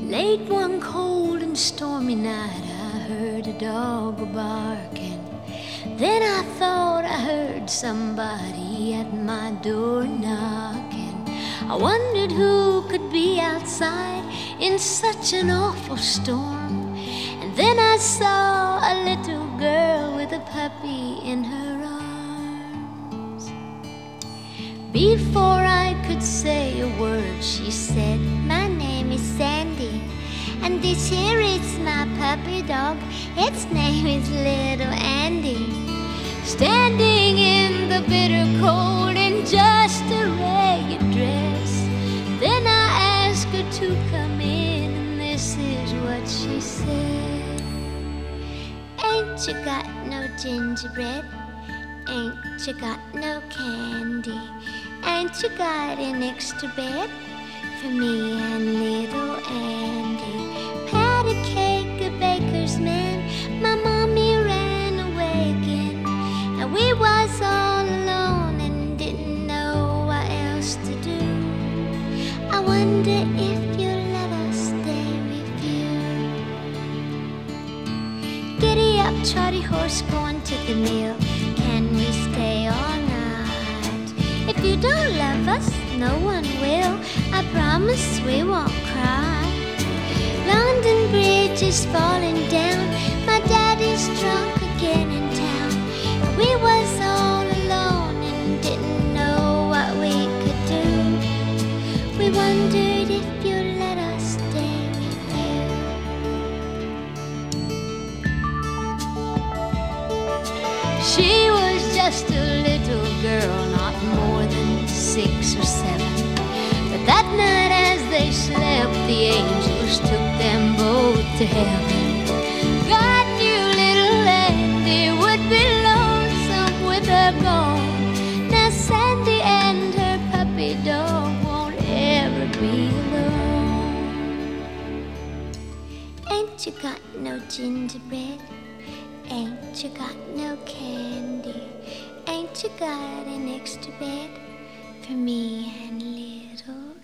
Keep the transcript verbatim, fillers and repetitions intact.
Late one cold and stormy night, I heard a dog barking. Then I thought I heard somebody at my door knocking. I wondered who could be outside in such an awful storm. And then I saw a little girl with a puppy in her arms. Before I could say a word, she said, "My name is Sandy, and this here is my puppy dog. Its name is Little Andy." Standing in the bitter cold in just a ragged dress, then I asked her to come in, and this is what she said. "Ain't you got no gingerbread? Ain't you got no candy? Ain't you got an extra bed for me and Little Andy?" Pat a cake, a baker's man, my mommy ran away again, and we was all alone and didn't know what else to do. I wonder if you'll let us stay with you. Giddy up, trotty horse, going to the mill. Can we stay all night? If you don't love us, no one will. I promise we won't cry. London Bridge is falling down. My daddy's drunk again in town. We was all alone and didn't know what we could do. We wondered if you'd let us stay with you. She was just a little girl, not more than six or seven. But that night as they slept, the angels took them both to heaven. God knew Little Andy would be lonesome with her gone. Now Sandy and her puppy dog won't ever be alone. Ain't you got no gingerbread? Ain't you got no candy? Ain't you got an extra bed for me and Little